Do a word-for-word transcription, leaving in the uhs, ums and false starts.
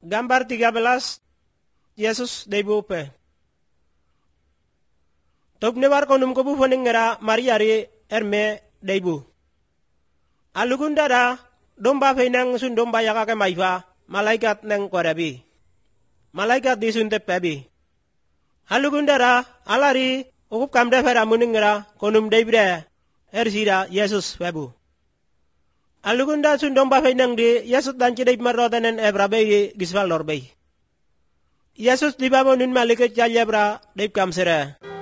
Gambar tiga belas, Yesus daibupe. Topne war konum ko bu foningera Maria ri erme daibu. Alugunda da domba feinang sun domba yaka ke maifa malaikat neng korabi. Malaikat di sun tepebi. Alugunda da alari ukup kamda fera muningera konum daibre ersira Yesus webu. Alugunda sun domba feinang di Yesus dan cidai marotanen ebrabe gisval lorbei. Yesus di bawah nun malaikat jalebra daib kamsera.